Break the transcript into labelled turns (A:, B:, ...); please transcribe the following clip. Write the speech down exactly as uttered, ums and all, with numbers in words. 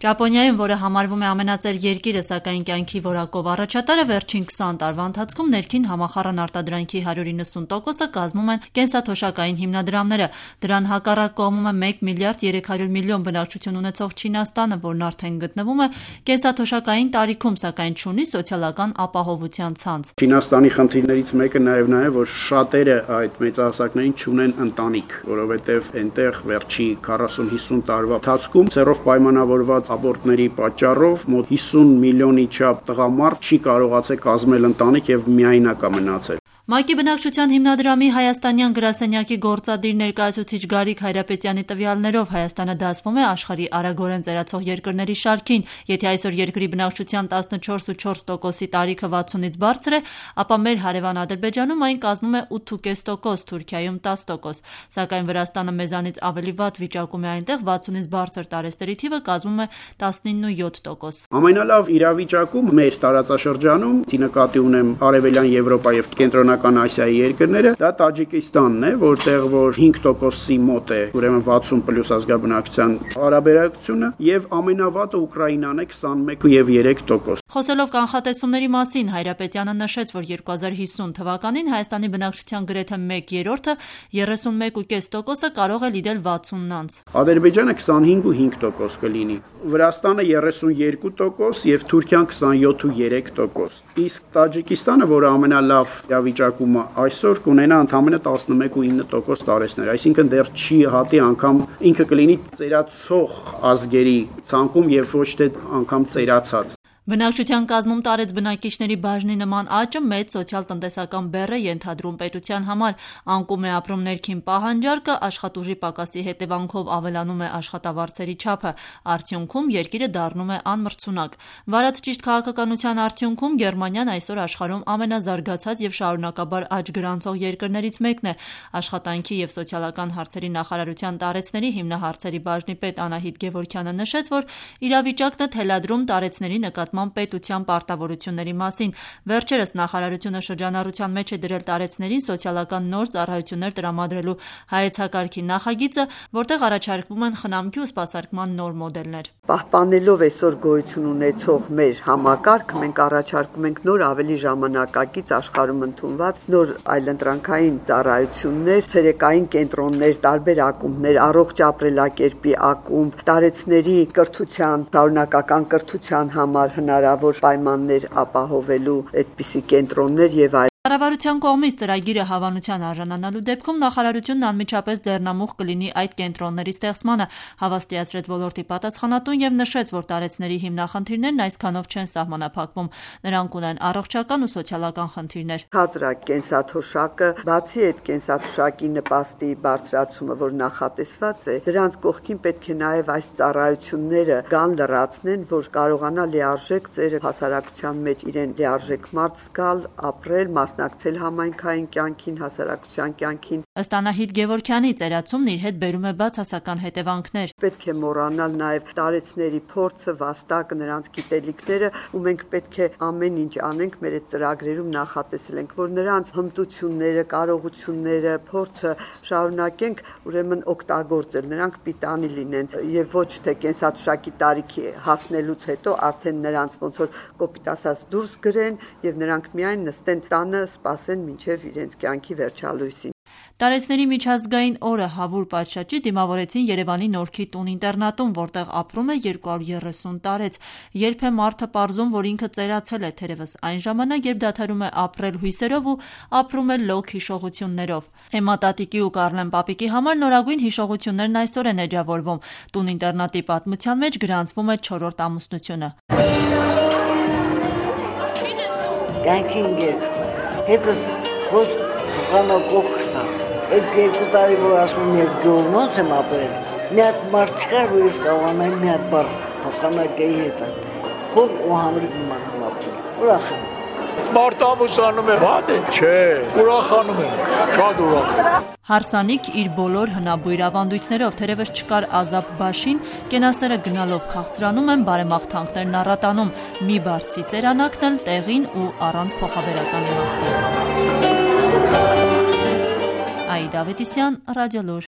A: Ճապոնիայում, որը համարվում է ամենածեր երկիրը, սակայն կյանքի որակով առաջատարը, վերջին քսան տարվա ընթացքում ներքին համախառն արտադրանքի հարյուր իննսուն տոկոսը կազմում են կենսաթոշակային հիմնադրամները։ Դրան հակառակ կողմում է մեկ միլիարդ երեք հարյուր միլիոն բնակչություն ունեցող Չինաստանը, որն արդեն գտնվում է կենսաթոշակային տարիքում, սակայն չունի սոցիալական ապահովության ցանց։
B: Չինաստանի խնդիրներից մեկը նաև նա է, որ շատերը այդ մեծահասակներին չունեն ընտանիք, որովհետև այնտեղ վերջի քառասուն հիսուն տարվա ընթացքում ծերով պայմանավորված աբորտների պատճառով մոտ հիսուն միլիոնի չափ տղամարդ չի կարողացել կազմել ընտանիք եւ միայնակ է մնացել։
A: ՄԱԿ-ի բնակչության հիմնադրամի հայաստանյան գրասենյակի գործադիր ներկայացուցիչ Գարիկ Հայրապետյանի տվյալներով Հայաստանը դասվում է աշխարհի արագորեն ծերացող երկրների շարքին։ Եթե այսօր երկրի բնակչության տասնչորս ու չորս տոկոսի տարիքը վաթսունից բարձր է, ապա մեր հարևան Ադրբեջանում այն կազմում է ութ ու կես տոկոս, Թուրքիայում տաս տոկոս։ Սակայն Վրաստանը մեզանից ավելի վատ վիճակում է, այնտեղ վաթսունից բարձր տարեստերի թիվը կազմում է տասնինը ու յոթ տոկոս։
B: Ամենալավ իրավիճակում մեր տարածաշրջանում, նկատի ունեմ Արևելյան Եվրոպա եւ Կենտրոնական Ասիայի երկրները, դա Տաջիկստանն է, որտեղ որ հինգ տոկոսի մոտ է, ուրեմն վաթսուն պլյուս ազգաբնակչության հարաբերակցությունը, եւ ամենավատը Ուկրաինան է քսանմեկ եւ երեք տոկոս։
A: Խոսելով կանխատեսումների մասին, Հայրապետյանը նշեց, որ երկու հազար հիսուն թվականին Հայաստանի բնակչության գրեթե մեկ երրորդը երեսունմեկ ու կես տոկոսը կարող է լինել վաթսունն անց։
B: Ադրբեջանը քսանհինգ ու հինգ տոկոս կլինի, Վրաստանը երեսունյոթ տոկոս եւ Թուրքիան քսանյոթ ու երեք տոկոս։ Իսկ Տաջիկստանը, որը ամենալավ իրավիճակում է այսօր, կունենա ընդամենը տասնմեկ ու ինը տոկոս տարեստներ, այսինքն դեռ չի հատի անգամ ինքը կլինի ծերացող ազգերի ցանկում եւ ոչ թե անգամ ծերացած։
A: Բնակչության կազմում տարեց բնակիչների բաժնի նման աճը մեծ սոցիալ-տնտեսական բեռ է ենթադրում պետության համար, անկում է ապրում ներքին պահանջարկը, աշխատուժի պակասի հետևանքով ավելանում է աշխատավարձերի չափը, արդյունքում երկիրը դառնում է անմրցունակ։ Վարած ճիշտ քաղաքականության արդյունքում Գերմանիան այսօր աշխարհում ամենազարգացած եւ շարունակաբար աճ գրանցող երկրներից մեկն է։ Աշխատանքի եւ սոցիալական հարցերի նախարարության տարեցների հիմնահարցերի բաժնի պետ Անահիտ Գևորգյանը նշեց, որ իրավիճակն է թելադրում տարեցների նկատմամբ պետության պարտավորությունների մասին։ Վերջերս նախարարությունը շրջանառության մեջ է դրել տարեցներին սոցիալական նոր ծառայություններ տրամադրելու հայեցակարգի նախագիծը, որտեղ առաջարկվում են խնամքի ու սպասարկման նոր մոդելներ։
C: Պահպանելով այսօր գոյություն ունեցող մեր համակարգ, մենք առաջարկում ենք նոր ավելի ժամանակակից աշխարհում ընդունված նոր այլընտրանքային ծառայություններ, ցերեկային կենտրոններ, տարբեր ակումբներ, առողջ ապրելակերպի ակումբ, տարեցների կրթության, շարունակական կրթության համար հնարավոր պայմաններ ապահովելու այդպիսի կենտրոններ եւ այլ։
A: Կառավարության կողմից ծրագիրը հավանության արժանանալու դեպքում նախարարությունն անմիջապես դեռնամուխ կլինի այդ կենտրոնների ստեղծմանը, հավաստիացրեց ոլորտի պատասխանատուն եւ նշեց, որ տարեցների հիմնախնդիրներն այսքանով չեն սահմանափակվում, նրանք ունեն առողջական ու սոցիալական խնդիրներ։
C: Հազրակ կենսաթոշակը, բացի այդ կենսաթոշակի նպաստի բարձրացումը, որ նախատեսված է, դրանց կողքին պետք է նաեւ այս ծառայությունները գան լրացնեն, որ կարողանա լիարժեք ծերը հասարակության մեջ իրեն լիարժեք մարդ զգալ, ապրել, մասնակցել համայնքային կյանքին, հասարակության կյանքին։
A: Ըստ Անահիտ Գևորգյանի, ծերացումն իր հետ բերում է բացասական հետևանքներ։
C: Պետք է մոռանալ նաև տարեցների փորձը, վաստակը, նրանց գիտելիքները, ու մենք պետք է ամեն ինչ անենք մեր այդ ծրագրերում նախատեսել ենք, որ նրանց հմտությունները, կարողությունները, փորձը շարունակենք ուրեմն օգտագործել, նրանք պիտանի լինեն եւ ոչ թե կենսաթոշակի տարիքի հասնելուց հետո արդեն նրանց ոնց որ կոպիտ ասած դուրս գրեն եւ նրանք միայն նստեն տանը սպասեն մինչև իրենց կյանքի վերջալույսին։
A: Տարեցների միջազգային օրը հավուր պատշաճի դիմավորեցին Երևանի Նորքի տուն-ինտերնատում, որտեղ ապրում է երկու հարյուր երեսուն տարեց։ Երբ է մարդը պարզում, որ ինքը ծերացել է, թերևս այն ժամանակ, երբ դադարում է ապրել հույսերով ու ապրում է լոկ հիշողություններով։ Էմմա տատիկի ու Կարլեն պապիկի համար նորագույն հիշողություններն այսօր են էջավորվում։ Տուն-ինտերնատի պատմության մեջ գրանցվում է չորրորդ ամուսնությունը։
D: Հետս խոս խանա կողքտա։ Այդ երկու տարի որ ասում եմ գողմոց եմ ապրել, մի հատ մարդ կար, որ ես կարողանայի մի հատ բառ փոխանակեի հետը։ Խոր ու համրիկ նման եմ ապրել։ Ուրախ եմ։
E: Մարդ ամուսանում է, վատ է, չէ, ուրախանում եմ, շատ ուրախ եմ։
A: Հարսանիք իր բոլոր հնաբույր ավանդույթներով, թերևս չկար ազապ բաշին, կենասները գնալով քաղցրանում են, բարեմաղթանքներն առատանում, մի բարձի ծերանակն էլ տեղին ու առանց փոխաբերական իմաստի։ Այդա Ավետիսյան, Ռադիոլուր։